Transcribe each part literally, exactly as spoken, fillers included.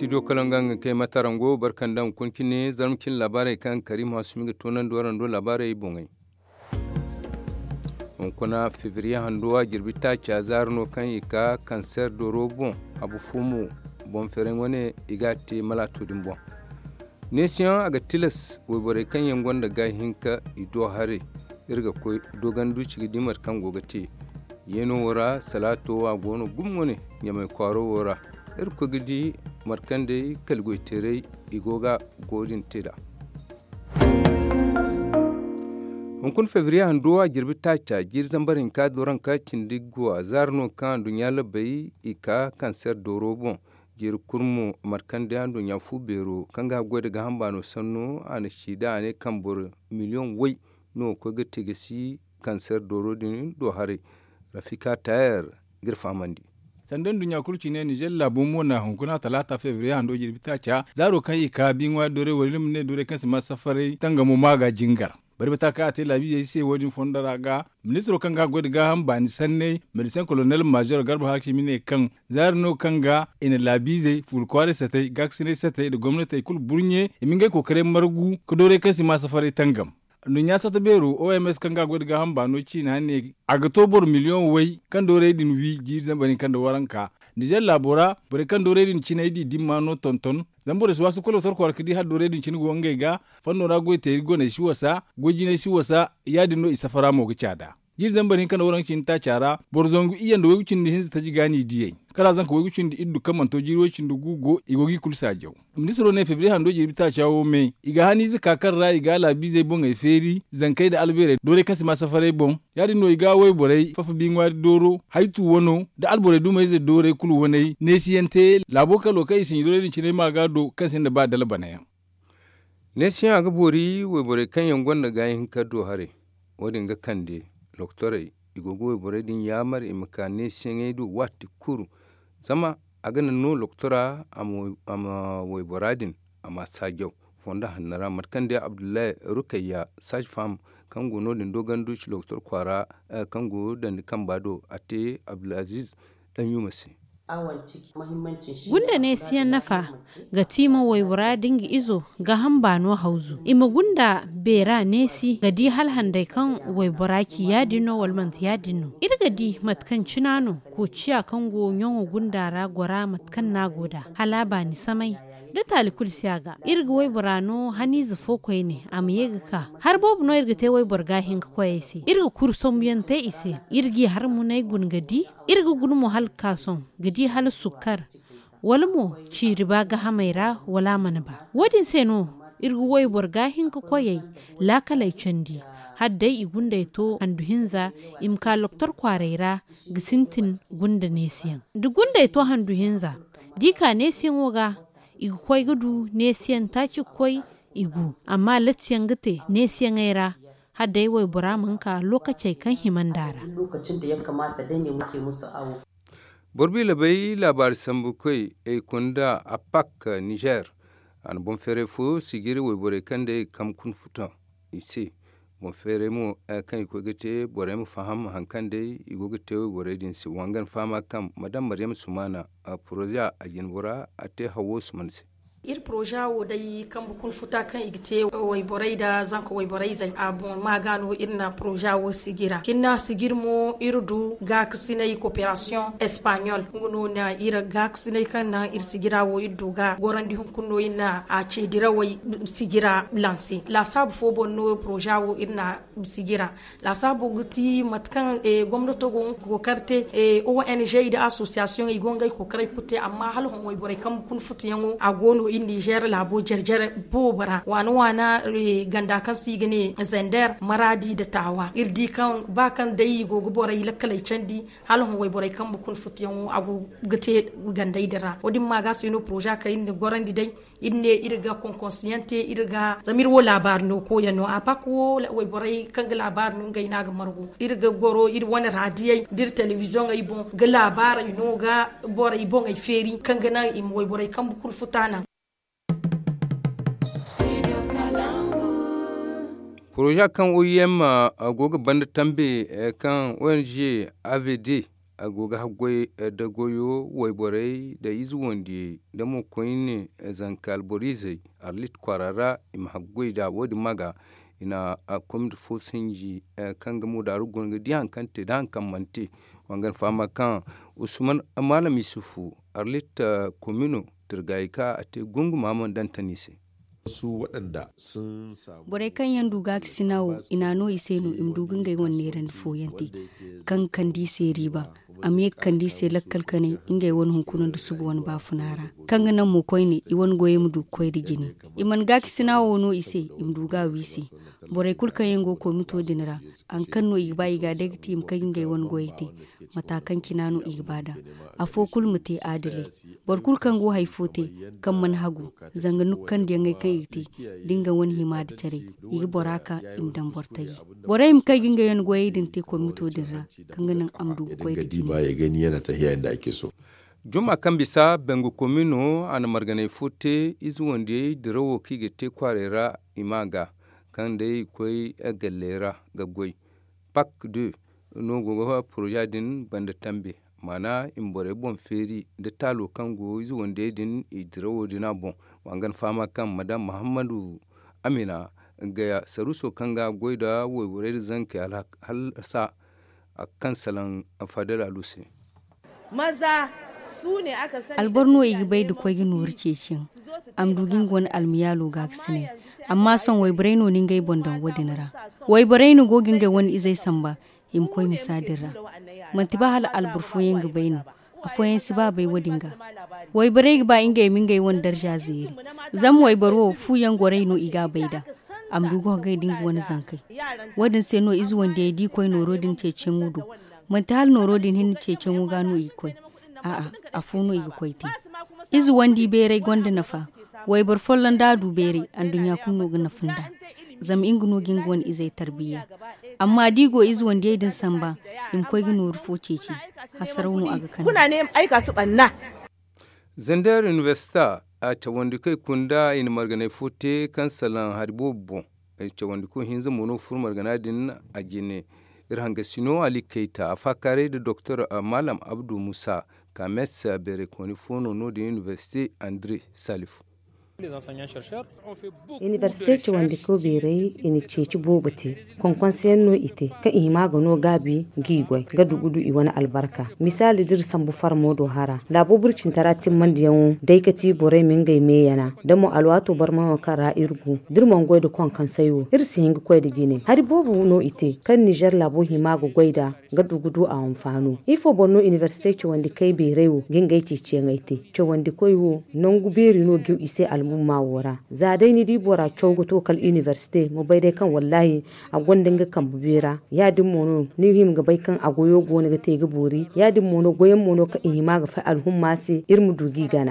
studio kalangan kai matarango barkan dan kunkine zarmkin labarai kan karim hasu miga tonan doran do labarai bongai on kuna fevrier handuwa girbita cha zarno kan ika cancer do robon abu fumu bon feren wone igati malatu dimbo nation aga tilas we bore kan yangon da gahinka ido hare irga ko dogan duci dimar kan gogate yeno wora salato wa gono gumone nyamai kwaro wora irko gidi markande kalgoitere igoga godin teda hunkun fevrier handuwa girbita cha gir zambarin ka doran ka cindiggo azarno kan dunya labai ika cancer do robon gir kurmu markande handu nya fubero kanga gode ga hambano sanno ana shida ne kambor million wai no ko gete gasi cancer do rodin do hare rafika tayar girfa mandi sandan dunya kurci ne Niger labun mona hunkuna talata fevrier hando jirbita cha zaro kai ka binwa dore wolim ne dore kan sama safare tanga mu maga jingar bari bata ka ate labi ya sai wajin fondara ga ministro kanga godi ga hamba ni sanne medecin colonel major garba hakimi ne kan zarno kanga ina labi zai fulkware satai gaksine satai da gwamnati kul burnye iminga kokare margu ko dore kan sama safare tangam nunya sata beru O M S kanga godi ga hamba no ci na ne aga tobor million wai kan dore din wi ji zambani kan da waranka Niger labora bari kan dore din cina di dimano tonton zambore su wasu kolo torko arkidi har dore din cini gonge ga fanno rago te rigo ne shi wasa goji ne shi wasa ya dinno isafara mo gicada ji zambani kan waran cin ta cara borzongu iyan da wegicin din hinza ta ji gani diye kala zan ko wegicin di iddu kaman to jirwocin da gugo igogi kulsa jaw ministro ne fevrier hando ji bita chawo me iga hani zaka kan ra iga labi zai bon ai feri zan kai da albere dore kasi ma safare bon ya dinno iga wai borai fafu bingwa doro haitu wono da albore duma zai dore kulu wonai ne siyante labo kalo kai sin dore din cine ma gado kan sin da ba dalbana ya ne siya ga bori wai bore kan yangon da gayin kado hare wadin ga kande doktore igogo boredin yamar imka ne sengedu watti kuru zama agana no doktora am am way boradin ama sajo fonda hannara markande abdullahi rukayya saj fam kango no din dogan duch doktor kwara kango dan kambado ate abdulaziz dan yumase gunda ne siyan nafa ga tima waiwura dingi izo ga hambano hauzu ima gunda bera nesi ga di halhandai kan waiwura ki yadino walmant yadino irga di matkan cinano ko ciya kango nyongo gundara gwara matkan nagoda halaba ni samai da talikul siyaga irga waiwura no hani zufo kwai ne am yega ka har bobu no irga te waiwur gahin kwai isi irga kursom yante ise irgi har munai gungadi irga gunmu hal kason gidi hal sukar walmo ci riba ga hamaira wala mana ba wadin seno irga waiwur gahin kwai la kalai candi haddai igunda to handuhinza imka loktor kwareira gisintin gunda nesiyan du gunda to handuhinza dika nesiyan woga igu kwai gudu nesiyan taci kwai igu amma latsiyan gite nesiyan aira hadda yi wai buramanka lokacin kan himandara lokacin da ya kamata dai ne muke musu awo borbi labai labar sambu kai e kunda a pak niger an bon fere fu sigiri wai bore kande kam kun futa isi bon fere mu kan ko gite bore mu faham hankande igo gite bore din si wangan fama kam madam maryam sumana a proja a jinbora ate hawo sumanse ir proja wo dai kan bukun futa kan igite wai borai da zanko wai borai zai abun magano irna proja wo sigira kinna sigirmo irdu ga ksinai coopération espagnol ngono na ira ga ksinai kan na ir sigira wo iddu ga gorandi hunkuno ina a ce dira wai sigira lansi la sabu fo bonno proja wo irna sigira la sabu guti matkan e gomnato go ko karte e O N G da association e gongai ko kare putte amma hal hon wai borai kan bukun futiyango a gono in Niger labo jarjar bobara wani wana ganda kan sigine zender maradi da tawa irdi kan bakan dai gogo borai lakalai candi halon wai borai kan bukun futiyan agu gate gandai dara odin ma ga sino projet kai ne gorandi dai inne irga kon consciente irga zamir wo labar no ko yano apako wai borai kan ga labar no ngai na ga margo irga goro ir wani radiyai dir television ai bon ga labar no ga borai bon ai feri kan ga na im wai borai kan bukun futana projet kan O I M agogo banda tambe kan O N G A V D agoga hagwai da goyo waiborai da izu wanda da mu koyne zankal borizai arlit kwarara im hagwai da wadi maga ina a komd fo sinji kan gamu da rugun ga diyan kante dan kan mante wangan fama kan usman malam isufu arlit komino turgaika ate gungu mamon dan tanise su waɗanda sun samu bore kan yan duga kisinawo ina no isenu im dugun gai wanne ran foyanti kan kandi se riba ame kandi se lakkal kane ingai won hunkunan da subu wani bafunara kan nan mu koyne i won goye mu du koy di jini iman ga kisinawo no ise im duga wisi bore kul kan yango ko mito dinira an kan no igba iga dagti im kan ingai won goyete matakan kinano igbada afo kul mute adile bor kul kan go haifote kan man hagu zanga nukkan da ngai kan iti dinga wani hima da tare igi boraka im dan bortayi bore im kai ginga yan goyi din te ko mito dinra kan ganin amdu goyi di ba ya gani yana tahiya inda ake so juma kan bisa bengu komino an margane fute izu wonde dirawo kige te kwarera imaga kan dai koi agallera ga goyi pak de no go projet din banda tambe mana imbore bon feri da talo kango izu wonde din idirawo dina bon wangan fama kan madam muhammadu amina ga saruso kanga goida woyore zanke hal sa akan salan fadala lusi maza su ne aka sani alborno igi bai da koyi nur cecin am dugin gon almiyalo ga sine amma son wai braino ningai bondan wadinara wai braino gogin ga wani izai samba im koy misadirra mantiba hal alburfo yenga baino afoyen siba bai wadinga wai bare ba inga minga won darja ziri zam wai baro fu yan gore no iga baida am dugo ga dinga wani zankai wadin sai no izu wanda ya di koy no rodin cecen wudu mantal no rodin hin cecen wuga no ikoi a a afu no igi koyte izu wandi bere gonda nafa wai bar follan dadu bere an dunya kunno ga nafunda zam ingno gingon izai tarbiya amma digo izu wanda yadin samba in koy gino rufo ceci hasarunu aga kan kuna ne aika su banna Zender University a chawandi kai kunda in margane fute kansalan haribobo e chawandi ko hinza mono fur margana din a gine irhanga sino ali keita afakare da Doctor Malam Abdu Musa kamessa bere koni fono no de University André Salif Université ci wanda ko berai ini ceci bobati konkon sayan no ite ka ima ga no gabi gigwai ga dugudu i wani albarka misali dir sambu farmo do hara labo burcin taratin mandiyan dai ka ti borai min gai meyana da mu alwato bar ma kara irgu dir mon goy do konkan sayo irsi hingi koy da gine hari bobu no ite kan Niger labo hima ga goida ga dugudu a amfano ifo bonno université ci wanda kai berai wo gingai ci ci ngaite ci wanda koy wo non guberi no gi ise mun mawora za dai ni dibora chogo to kal university mo bai dai kan wallahi a gondin ga kan bubera ya din mono ni him ga bai kan agoyo gona ga te ga bori ya din mono goyen mono ka ihima ga fa alhumma se irmu dugi gana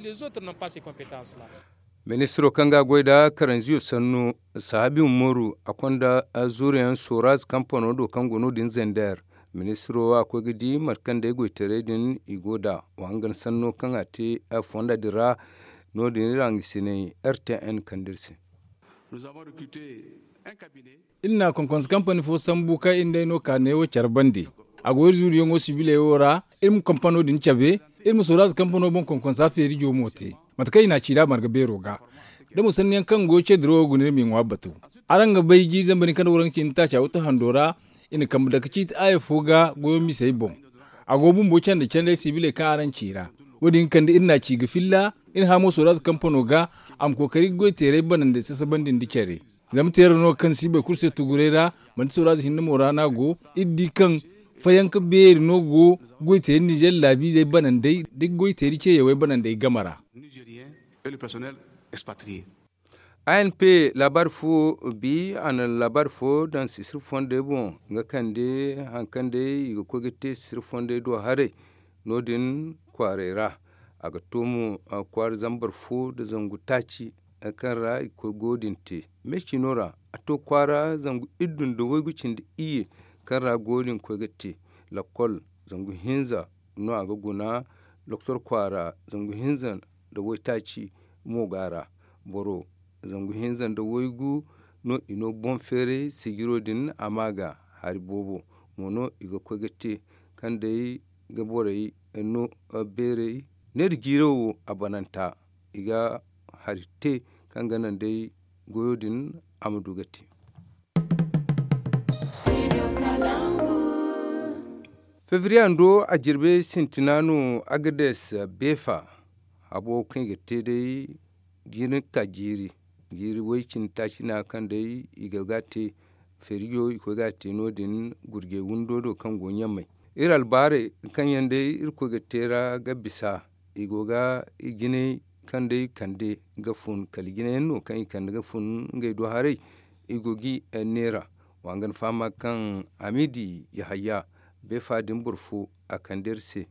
Ministro kanga goida karanziyo sannu sahabi umoru akonda azurian soraz kampono do kango no din zender ministro akwai gidi markan da goitere din igoda wangan sanno kan ate a fonda dira no de rang sine R T N kandirse nous avons recruté un cabinet inna konkons company fo sambuka inde no kanewo charbandi agoy zuri yongo sibile ora ilmu compano din chabe ilmu soraz compano bon konkons aferi jomote matkai na chira marga beroga da musanniyan kan goce dro gunir min wabatu aranga bayji zambani kan wuran kin ta chawta handora ina kam da kici ay foga goyo mi sai bon agobun bocan da can sibile ka aran chira wadin kan da ina ci gafilla in ha mo soraz kamfano ga am kokari goy tere banan da sasa bandin dikere zam tere no kan sibe kurse tugurera man soraz hinna morana go iddi kan fayan ka beri no go goy tere ni jel labi zai banan dai dik goy tere ce yawai banan dai gamara nigérien et le personnel expatrié A N P labar fo bi an labar fo dan sisir fonde bon nga kande hankande yugo kogete sisir fonde do hare nodin kwarera aga tomu a kwar zambar fo da zangu taci a kan ra ko godinte mechinora ato kwara zangu idun da waygucin da iye kan ra godin ko gette lakol zangu hinza no aga guna doktor kwara zangu hinza da wai taci mo gara boro zangu hinza da waygu no ino bon fere sigiro din amaga hari bobo mono iga ko gette kan dai ga borai no bere ne giro abananta iga harite kan ganan dai goyodin amadu gati fevrier ndo a jirbe sintinano agades befa abo kan gate dai girin ka jiri jiri waicin tashi na kan dai iga gate feriyo ko gate no din gurge wundo do kan gonyan mai iral bare kan yande irko gatera ga bisa igoga igine kan dai kande ga fun kaligine no kan kan ga fun ngai do hare igogi nera wangan fama kan amidi yahaya be fadin burfu akan derse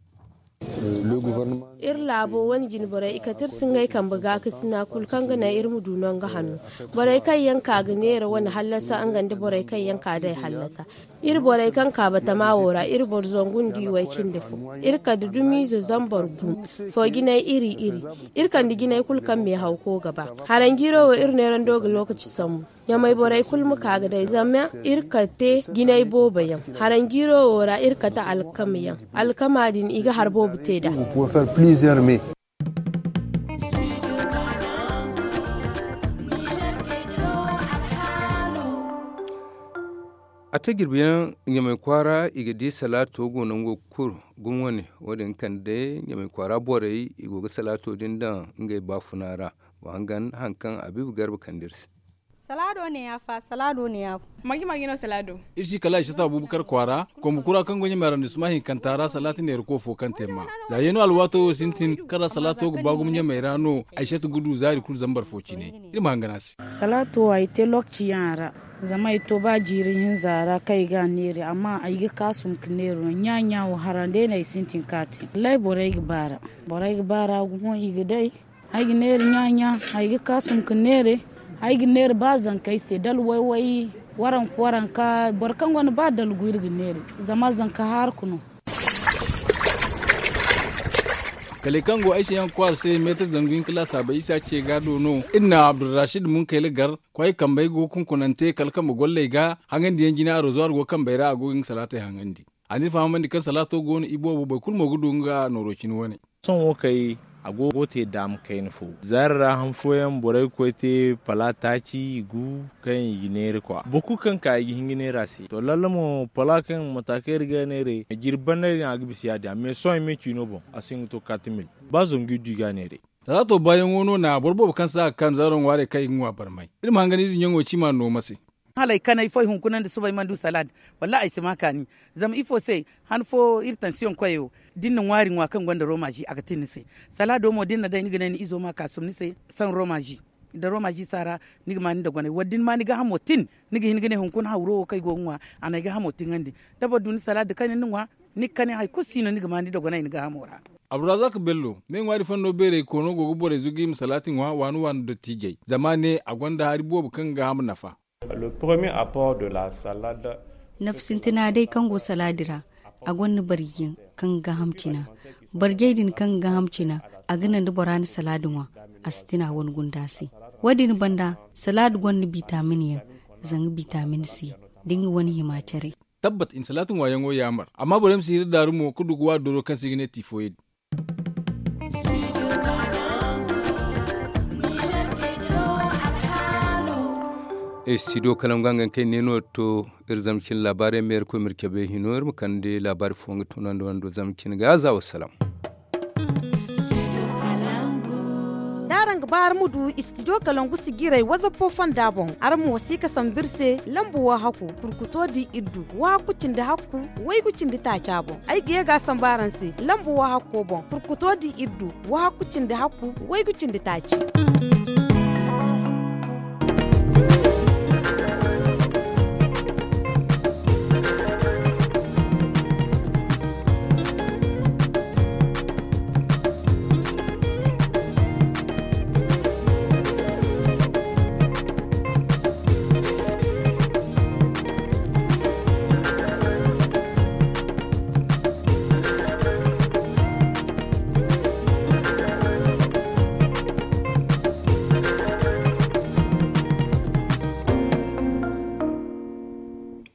ir labo wani gini bare ikatir sun gai kan buga ka sina kulkan gana ir mudu non ga hannu bare kai yanka ga nera wani hallasa an ganda bare kai yanka dai hallasa ir bare kan ka bata mawora ir borzon gundi wai kin da fu ir ka dudumi zo zambar gu fo gina iri iri ir kan di gina kulkan me hauko gaba haran giro wa ir neran doga lokaci samu ya mai borai kulmu kaga dai zamya irka te ginai bobayan haran giro wora irka ta alkamiyan alkamadin iga harbo bute da a ta girbiyan nyamai kwara iga di salato gonan gokur gunwane wadin kan dai nyamai kwara borai igo ga salato din dan ngai bafunara wangan hankan abibu garba kandirsi salado ne ya fa salado ne ya magi magi no salado irshi kala shi ta abubakar kwara ko mukura kan gonye maran dismahin kantara salati ne ko fo kan tema da yeno alwato sintin kara salato go bagum nya mai rano aishatu gudu zari kul zambar foci ne irma hanganasi salato ai te lokci yara zama ito ba jirin zara kai ga nere amma ai ga kasum knero nya nya wa harande ne sintin kati lai borai gbara borai gbara gumo igidai ai nere nya nya ai ga kasum knere ai ner bazan kai sai dal wai wai waran waran ka barkan wani ba dal guir ginere zama zan ka har kuno kale kango aisha yan kwar sai metar zanguin klasa bai isa ce gado no inna abdurrashid mun kai ligar kwai kan bai go kun kunante kalkan golle ga hangan diyan jina aro zuwar go kan bai ra agogin salata hangandi ani fahaman di kan salato go no ibo bo kulmo gudu nga norocin wani son wo kai agogo te dam kain fu zarra han foyan borai ko te palata ci gu kan yinere ko boku kan ka yinere si to lalamo palakan mataker ga nere jirban ne ga bisiya da me so me kino bon asin to katimil bazon gudu ga nere da to bayan wono na borbo kan sa kan zaron ware kai ngwa barmai irin hangani zin yango ci ma no masi halai kana ifo hunkunan da subai mandu salad wallahi sai makani zam ifo sai han fo irtension koyo dinnan warin wa kan gwanda romaji aga tinise salado mo dinna dai niga ni izo ma kasum ni sai san romaji da romaji sara niga mani da gwanai wadin ma niga hamotin niga hinga ne hunkun hawro kai gonwa ana ga hamotin andi daba dun salad kan ninwa ni kan hay kusino niga mani da gwanai niga hamora abrazak bello men wari fanno bere kono gogo bore zugi salatin wa wanu wan da tijai zamane a gwanda haribo kan ga ham nafa. Le premier apport de la salade nafsintina dai kango saladira a gwanni bargin kan ga hamcina bargaidin kan ga hamcina a ganin da borani saladin wa a sitina wani gundasi wadin banda salad gwanni vitamin yan zan vitamin C dinga wani himacare tabbat in salatin wayan o yamar amma borem sir darumo kudu guwa doro kan sigine tifoid e sido kalam gangan kai neno to irzamkin labare mer ko mirkebe hinor mukande labar fonga tunando wando zamkin gaza wassalam darang bar mudu istido kalangu sigirai waza pofan dabon armu wasika sambirse lambu wa haku kurkuto di iddu wa kucin da haku wai kucin da ta cabo ai ge ga sambaranse lambu wa hakko bon kurkuto di iddu wa kucin da haku wai kucin da ta ci